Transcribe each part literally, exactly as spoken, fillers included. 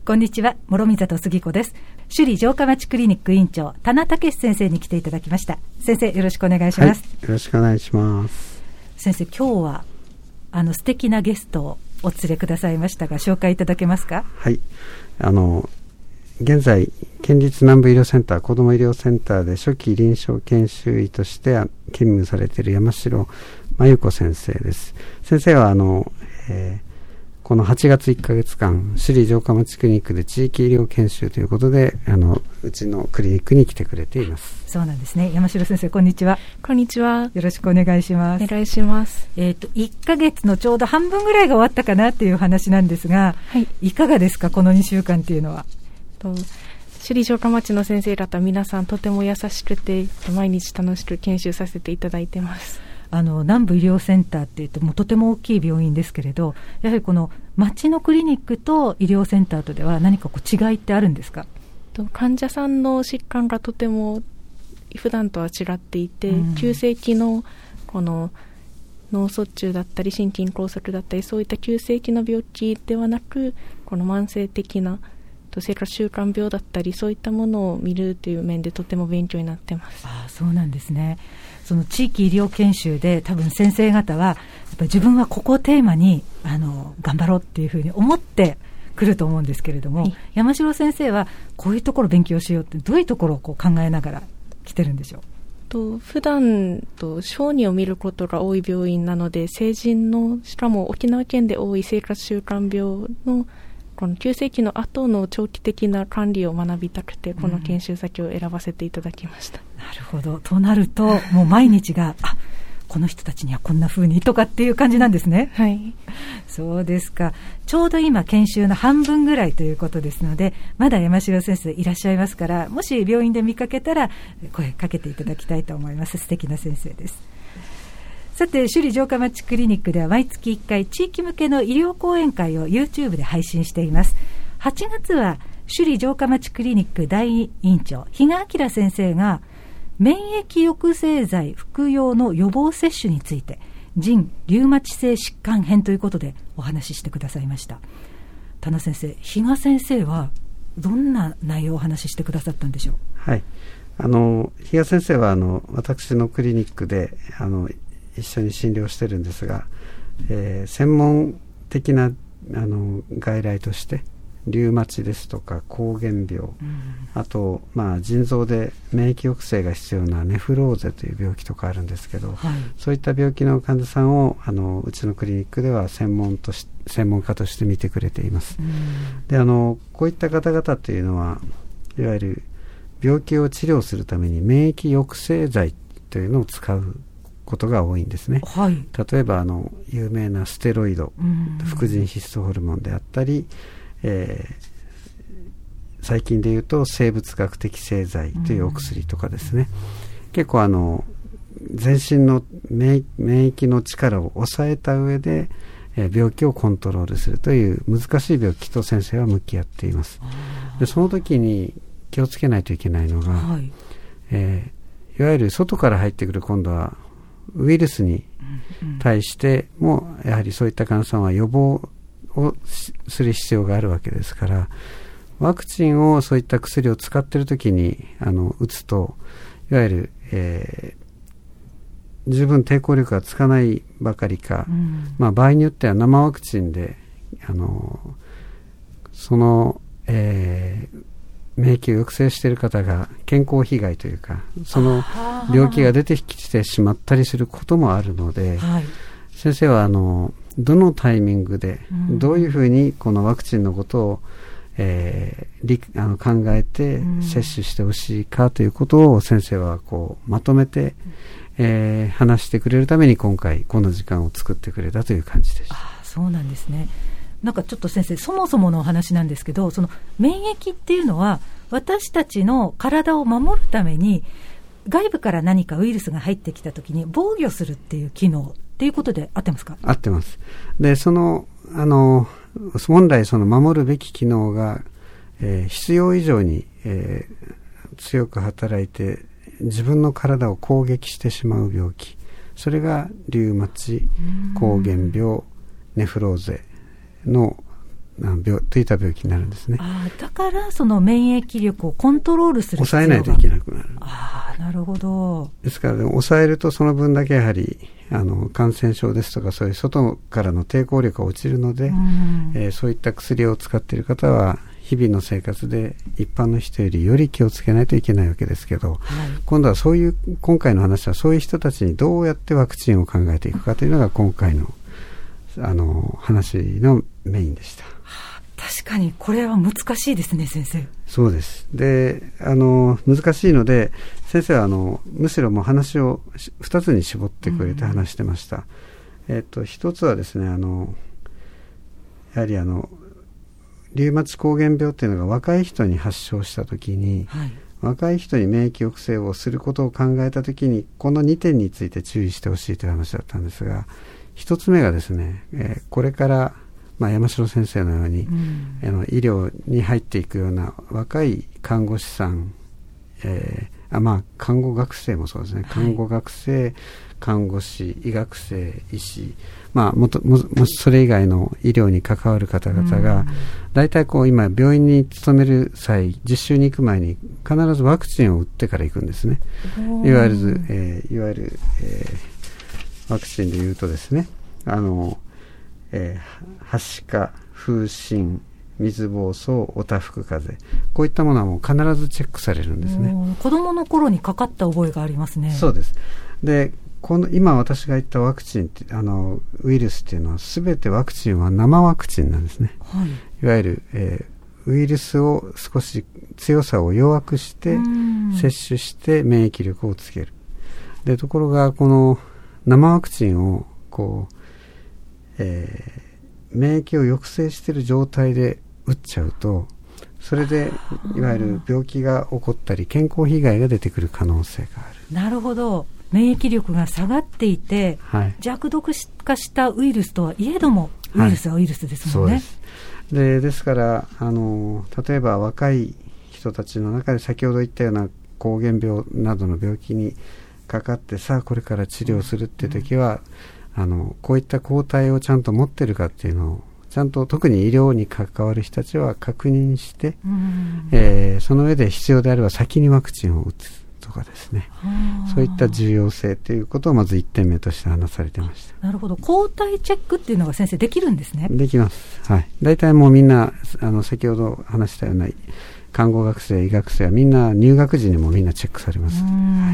こんにちは、諸見里杉子です。首里城下町クリニック院長田名武先生に来ていただきました。先生、よろしくお願いします。 はい、よろしくお願いします。 先生、今日はあの素敵なゲストをお連れくださいましたが、紹介いただけますか？ はい、あの現在県立南部医療センター子ども医療センターで初期臨床研修医として勤務されている山城真由子先生です。先生はあの、えーこのはちがついっかげつかん、首里城下町クリニックで地域医療研修ということで、あのうちのクリニックに来てくれています。 そうなんですね。山城先生、こんにちは。 こんにちは。 よろしくお願いします。 お願いします。 えっと、いっかげつのちょうど半分ぐらいが終わったかなっていう話なんですが、はい、いかがですか、このにしゅうかんっていうのは。 と首里城下町の先生方、皆さんとても優しくて、毎日楽しく研修させていただいてます。 あの南部医療センターっていうともうとても大きい病院ですけれど、やはりこの町のクリニックと医療センターとでは何かこう違いってあるんですか？ と患者さんの疾患がとても普段とは違っていて、うん、急性期のこの脳卒中だったり心筋梗塞だったり、そういった急性期の病気ではなく、この慢性的なと生活習慣病だったり、そういったものを見るという面でとても勉強になってます。 ああ、そうなんですね。その地域医療研修で多分先生方はやっぱ自分はここをテーマにあの頑張ろうっていうふうに思ってくると思うんですけれども、はい、山城先生はこういうところを勉強しようってどういうところをこう考えながら来てるんでしょう？ と普段と小児を見ることが多い病院なので、成人のしかも沖縄県で多い生活習慣病のこの急性期の後の長期的な管理を学びたくて、この研修先を選ばせていただきました。 うん、なるほど。となるともう毎日があ、この人たちにはこんな風にとかっていう感じなんですね。 はい。 そうですか。ちょうど今研修の半分ぐらいということですので、まだ山城先生いらっしゃいますから、もし病院で見かけたら声かけていただきたいと思います。素敵な先生です。さて、首里城下町クリニックでは毎月いっかい地域向けの医療講演会を YouTube で配信しています。はちがつは首里城下町クリニック大院長比嘉明先生が免疫抑制剤服用の予防接種について腎リウマチ性疾患編ということでお話ししてくださいました。田名先生、比嘉先生はどんな内容をお話ししてくださったんでしょう？ はい、あの比嘉先生はあの私のクリニックであの一緒に診療してるんですが、えー、専門的なあの外来としてリウマチですとか膠原病、うん、あと、まあ、腎臓で免疫抑制が必要なネフローゼという病気とかあるんですけど、はい、そういった病気の患者さんをあのうちのクリニックでは専門とし専門家として見てくれています。うん、であのこういった方々というのはいわゆる病気を治療するために免疫抑制剤というのを使うことが多いんですね。はい、例えばあの有名なステロイド、副腎皮質ホルモンであったり、えー、最近でいうと生物学的製剤というお薬とかですね、うん、結構あの全身の免疫の力を抑えた上で、えー、病気をコントロールするという難しい病気と先生は向き合っています。でその時に気をつけないといけないのが、はい、えー、いわゆる外から入ってくる今度はウイルスに対してもやはりそういった患者さんは予防をする必要があるわけですから、ワクチンをそういった薬を使っているときにあの打つといわゆる、えー、十分抵抗力がつかないばかりか、うん、まあ、場合によっては生ワクチンであのその、えー免疫を抑制している方が健康被害というかその病気が出てきてしまったりすることもあるので、はい、先生はあのどのタイミングでどういうふうにこのワクチンのことを、えー、あの考えて接種してほしいかということを先生はこうまとめて、えー、話してくれるために今回この時間を作ってくれたという感じでした。 あ、そうなんですね。なんかちょっと先生、そもそものお話なんですけど、その免疫っていうのは私たちの体を守るために外部から何かウイルスが入ってきたときに防御するっていう機能っていうことで合ってますか？ 合ってます。でそのあの本来その守るべき機能が、えー、必要以上に、えー、強く働いて自分の体を攻撃してしまう病気、それがリウマチ、膠原病、ネフローゼの病といった病気になるんですね。 あだからその免疫力をコントロールする必要が抑えないといけなくなる。 あなるほど。 ですから、ね、抑えるとその分だけやはりあの感染症ですとかそういう外からの抵抗力が落ちるので、うんえー、そういった薬を使っている方は日々の生活で一般の人よりより気をつけないといけないわけですけど、はい、今度はそういう今回の話はそういう人たちにどうやってワクチンを考えていくかというのが今回のあの話のメインでした。 確かにこれは難しいですね、先生。 そうです。で、あの難しいので先生はあのむしろもう話をふたつに絞ってくれて話してました。うん、えっと一つはですね、あのやはりあのリウマチ膠原病っていうのが若い人に発症したときに、はい、若い人に免疫抑制をすることを考えたときにこのにてんについて注意してほしいという話だったんですが、一つ目がですね、えー、これからまあ、山城先生のように、うん、あの医療に入っていくような若い看護師さん、えーあまあ、看護学生もそうですね、看護学生、はい、看護師、医学生、医師、まあ、もとももそれ以外の医療に関わる方々が、だいたいこう今病院に勤める際、実習に行く前に必ずワクチンを打ってから行くんですね。いわゆる、えー、いわゆる、えー、ワクチンでいうとですね、あのえー、はしか、風疹、水疱瘡、おたふく風邪、こういったものはもう必ずチェックされるんですね。 子供の頃にかかった覚えがありますね。 そうです。で、この今私が言ったワクチンってあのウイルスっていうのは全てワクチンは生ワクチンなんですね。はい、いわゆる、えー、ウイルスを少し強さを弱くして接種して免疫力をつける。で、ところがこの生ワクチンをこうえー、免疫を抑制している状態で打っちゃうと、それでいわゆる病気が起こったり健康被害が出てくる可能性がある。 なるほど。免疫力が下がっていて、はい、弱毒化したウイルスとはいえどもウイルスはウイルスですもんね。はい、そうです。で、ですからあの例えば若い人たちの中で先ほど言ったような膠原病などの病気にかかってさあこれから治療するっていう時は、うん、あのこういった抗体をちゃんと持ってるかっていうのをちゃんと特に医療に関わる人たちは確認して、うんえー、その上で必要であれば先にワクチンを打つとかですね、そういった重要性ということをまずいってんめとして話されてました。 なるほど。抗体チェックっていうのが先生できるんですね。 できます。はい。大体もうみんなあの先ほど話したような看護学生、医学生はみんな入学時にもみんなチェックされます。 うん、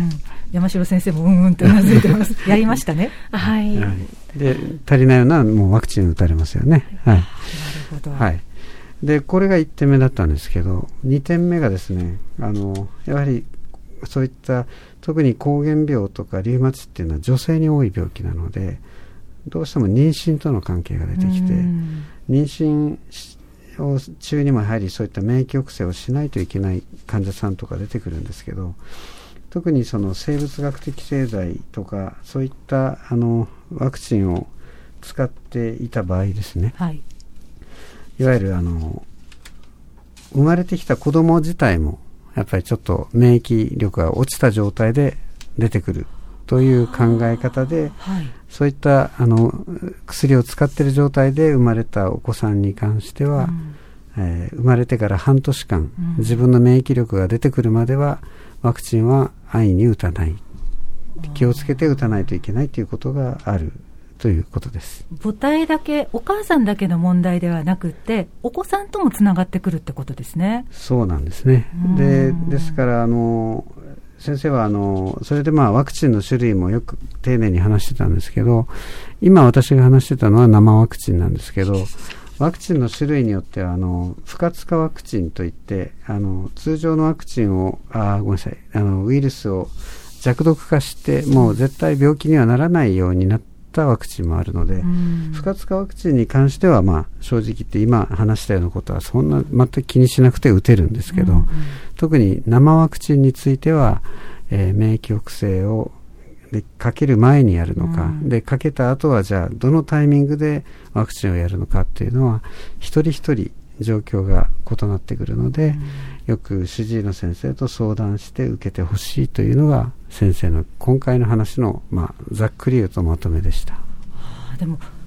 山城先生もうんうんとうなずいてます。やりましたね。はい、 はい。で足りないようなもうワクチン打たれますよね。はい。なるほど。 はい。でこれがいってんめだったんですけど、にてんめがですね、あのやはりそういった特に膠原病とかリウマチっていうのは女性に多い病気なので、どうしても妊娠との関係が出てきて、妊娠中にもやはりそういった免疫抑制をしないといけない患者さんとか出てくるんですけど、特にその生物学的製剤とかそういったあのワクチンを使っていた場合ですね、はい、いわゆるあの生まれてきた子供自体もやっぱりちょっと免疫力が落ちた状態で出てくるという考え方で、はい、そういったあの薬を使っている状態で生まれたお子さんに関しては、うんえー、生まれてから半年間、うん、自分の免疫力が出てくるまではワクチンは安易に打たない、気をつけて打たないといけないということがあるということです。 母体だけ、お母さんだけの問題ではなくてお子さんともつながってくるってことですね。 そうなんですね。で、ですからあの先生はあのそれでまあワクチンの種類もよく丁寧に話してたんですけど、今私が話してたのは生ワクチンなんですけど、ワクチンの種類によってはあの不活化ワクチンといって、あの通常のワクチンをあごめんなさいあのウイルスを弱毒化してもう絶対病気にはならないようになったワクチンもあるので、不活化ワクチンに関してはまあ正直言って今話したようなことはそんな全く気にしなくて打てるんですけど、うんうん、特に生ワクチンについては、えー、免疫抑制をでかける前にやるのか、うん、でかけた後はじゃあどのタイミングでワクチンをやるのかっていうのは一人一人状況が異なってくるので、うん、よく主治医の先生と相談して受けてほしいというのが先生の今回の話の、まあ、ざっくり言うとまとめでした。 あでも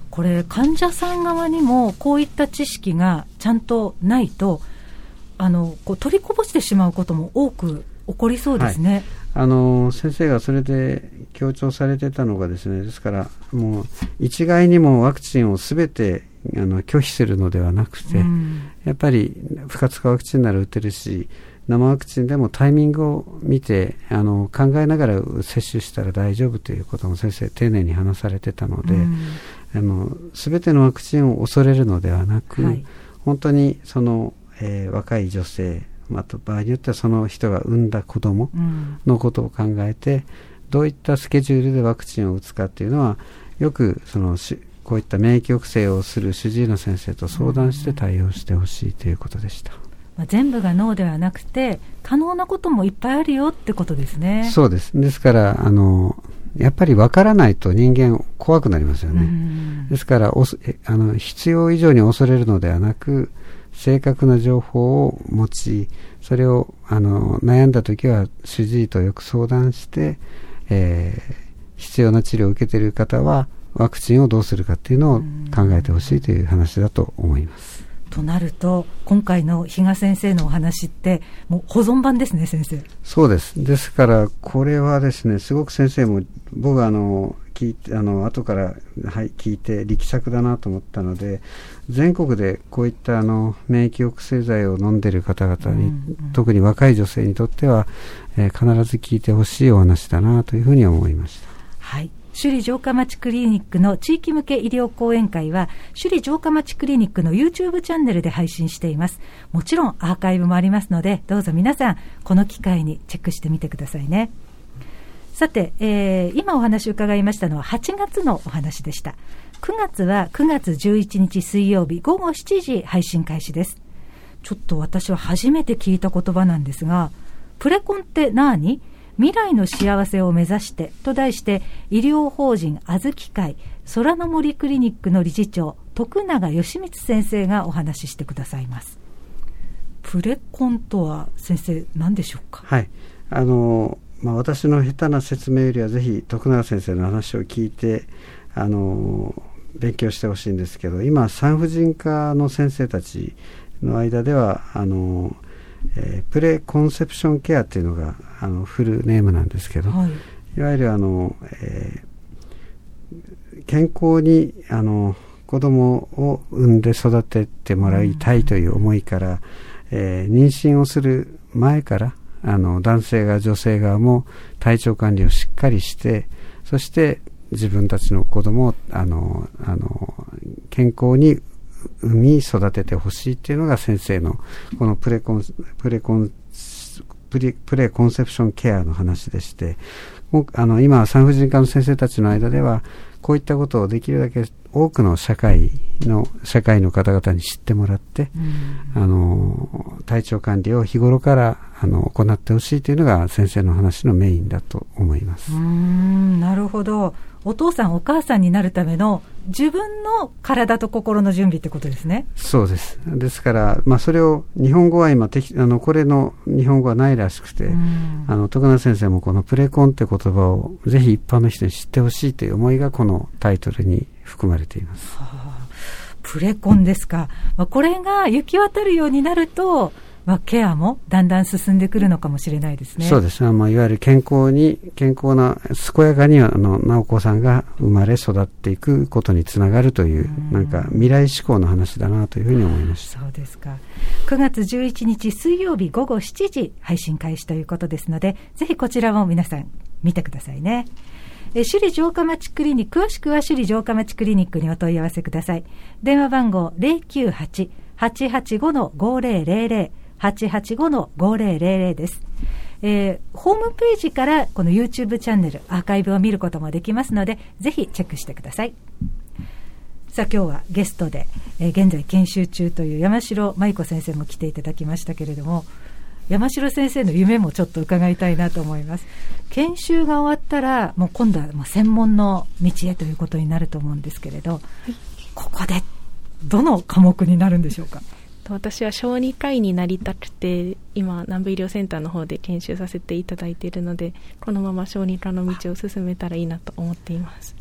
これ患者さん側にもこういった知識がちゃんとないとあのこう取りこぼしてしまうことも多く起こりそうですね。 はい、あの先生がそれで強調されてたのがですね、ですからもう一概にもワクチンをすべてあの拒否するのではなくて、うん、やっぱり不活化ワクチンなら打てるし、生ワクチンでもタイミングを見てあの考えながら接種したら大丈夫ということも先生丁寧に話されてたので、うん、あの全てのワクチンを恐れるのではなく、はい、本当にその、えー、若い女性、また場合によってはその人が産んだ子供のことを考えて、うん、どういったスケジュールでワクチンを打つかっていうのはよくそのこういった免疫抑制をする主治医の先生と相談して対応してほしいということでした。 まあ、全部がノーではなくて可能なこともいっぱいあるよってことですね。 そうです。ですからあのやっぱり分からないと人間怖くなりますよね。ですからおあの必要以上に恐れるのではなく、正確な情報を持ち、それをあの悩んだときは主治医とよく相談して、えー、必要な治療を受けている方はワクチンをどうするかっていうのを考えてほしいという話だと思います。 となると今回の比嘉先生のお話ってもう保存版ですね、先生。 そうです。ですからこれはですね、すごく先生も僕はあの聞いてあの後から、はい、聞いて力作だなと思ったので、全国でこういったあの免疫抑制剤を飲んでいる方々に、うんうん、特に若い女性にとっては、えー、必ず聞いてほしいお話だなというふうに思いました。 はい。首里城下町クリニックの地域向け医療講演会は首里城下町クリニックの YouTube チャンネルで配信しています。もちろんアーカイブもありますので、どうぞ皆さんこの機会にチェックしてみてくださいね。さて、えー、今お話を伺いましたのははちがつのお話でした。くがつはくがつじゅういちにち水曜日ごごしちじ配信開始です。ちょっと私は初めて聞いた言葉なんですが、プレコンって何？未来の幸せを目指してと題して医療法人あずき会空の森クリニックの理事長徳永義光先生がお話ししてくださいます。プレコンとは先生何でしょうか？ はい、あの、まあ、私の下手な説明よりはぜひ徳永先生の話を聞いてあの勉強してほしいんですけど、今産婦人科の先生たちの間ではあのえー、プレコンセプションケアっていうのがあのフルネームなんですけど、はい、いわゆるあの、えー、健康にあの子供を産んで育ててもらいたいという思いから、うんえー、妊娠をする前からあの男性が女性側も体調管理をしっかりして、そして自分たちの子供をあのあの健康に産み育ててほしいっていうのが先生のこのプレコンプレコンプレプレコンセプションケアの話でして、あの今産婦人科の先生たちの間ではこういったことをできるだけ多くの社会の社会の方々に知ってもらって、うん、あの体調管理を日頃からあの行ってほしいというのが先生の話のメインだと思います。 うーん、なるほど。お父さんお母さんになるための自分の体と心の準備ってことですね。 そうです。ですから、まあ、それを日本語は今てきあのこれの日本語はないらしくて、うん、あの徳永先生もこのプレコンって言葉をぜひ一般の人に知ってほしいという思いがこのタイトルに含まれています。はあ、 プレコンですか。まあ、これが行き渡るようになると、まあ、ケアもだんだん進んでくるのかもしれないですね。 そうですね。まあ、いわゆる健康に健康な健やかにあのなお子さんが生まれ育っていくことにつながるという、うん、なんか未来志向の話だなというふうに思いました。 そうですか。くがつじゅういちにち水曜日ごごしちじ配信開始ということですので、ぜひこちらも皆さん見てくださいね。え首里城下町クリニック、詳しくは首里城下町クリニックにお問い合わせください。電話番号 ゼロきゅうはち はちはちご ごゼロゼロゼロ はちはちご ごゼロゼロゼロ です。えー、ホームページからこの YouTube チャンネルアーカイブを見ることもできますので、ぜひチェックしてください。さあ今日はゲストで、えー、現在研修中という山城舞子先生も来ていただきましたけれども、山城先生の夢もちょっと伺いたいなと思います。研修が終わったらもう今度はもう専門の道へということになると思うんですけれど、はい、ここでどの科目になるんでしょうか？ 私は小児科医になりたくて今南部医療センターの方で研修させていただいているので、このまま小児科の道を進めたらいいなと思っています。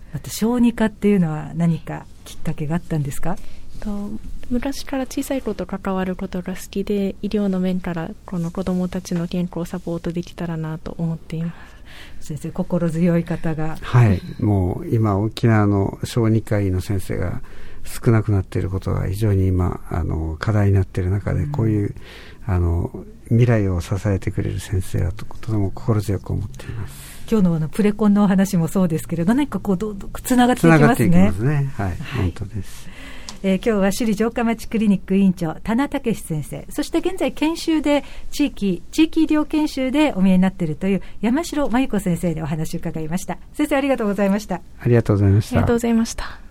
あと小児科っていうのは何かきっかけがあったんですか？ と昔から小さい子と関わることが好きで、医療の面からこの子どもたちの健康をサポートできたらなと思っています。 先生、心強い方が。 はい、もう今沖縄の小児科医の先生が少なくなっていることが非常に今あの課題になっている中で、うん、こういうあの未来を支えてくれる先生はとても心強く思っています。 今日のあのプレコンのお話もそうですけれど、何かこうどんどんつながっていきますね。つながっていきますね。 はい、はい、本当です。 えー、今日は首里城下町クリニック委員長田名武先生、そして現在研修で地域地域医療研修でお見えになっているという山城真由子先生でお話を伺いました。先生、ありがとうございました。 ありがとうございました。 ありがとうございました。